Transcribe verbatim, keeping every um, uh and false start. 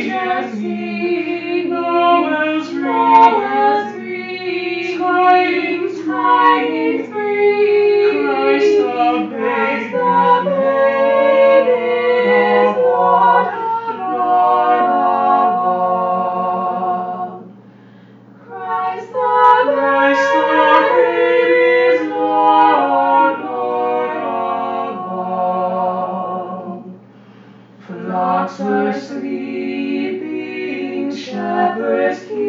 angels singing, bells ringing, tidings, tidings bring, Christ the babe is Lord above. Christ the babe is Lord, Lord above. Flocks were sleeping, shepherds